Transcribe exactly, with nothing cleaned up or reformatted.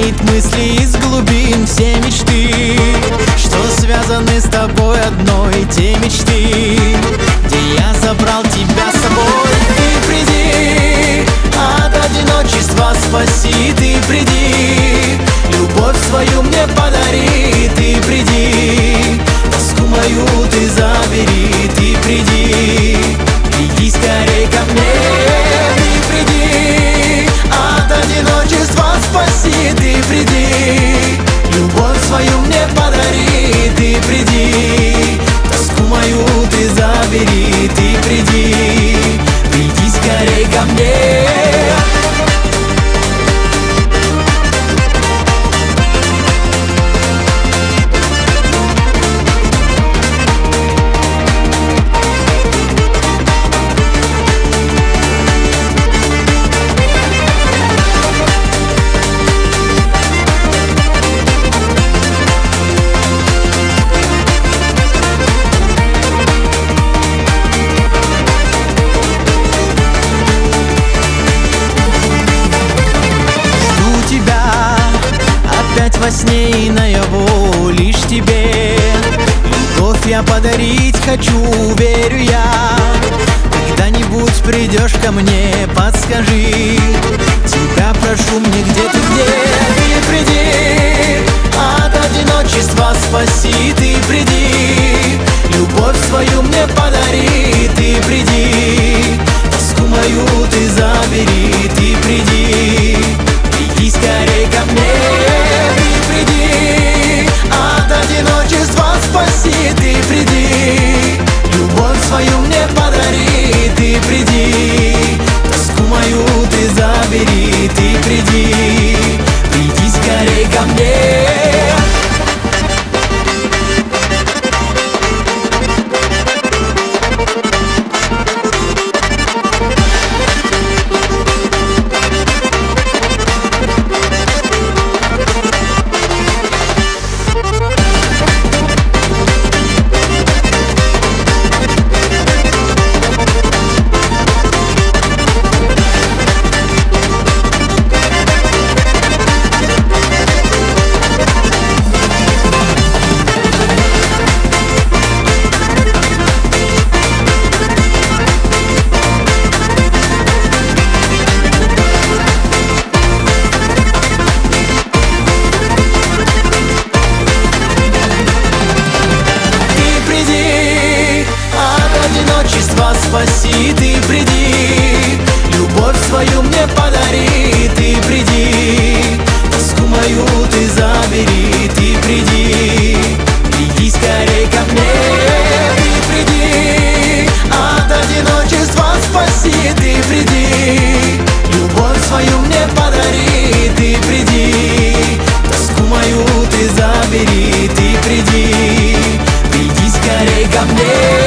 тянет мысли из глубин все мечты, что связаны с тобой одной, те мечты, где я забрал тебя с собой. Ты приди, от одиночества спаси, ты приди, любовь свою мне подари, ты приди, тоску мою ты забери, ты приди, приди скорей ко мне. Ты приди, от одиночества спаси, ты приди, любовь свою мне подари, ты приди, тоску мою ты забери, ты приди, приди скорей ко мне. Во сне и наяву лишь тебе любовь я подарить хочу, верю я. Когда-нибудь придешь ко мне, подскажи, тебя прошу мне, где ты, где? Ты приди, от одиночества спаси, ты приди, любовь свою мне подари, ты приди, тоску мою ты забери, ты приди, приди скорей ко мне. Приди, от одиночества спаси, ты приди, любовь свою мне подари, ты приди, тоску мою ты забери, ты приди, приди скорей ко мне. Спаси, ты приди, любовь свою мне подари, ты приди, тоску мою ты забери, ты приди, приди скорей ко мне. Ты приди, от одиночества спаси, ты приди, любовь свою мне подари, ты приди, тоску мою ты забери, ты приди, приди скорей ко мне.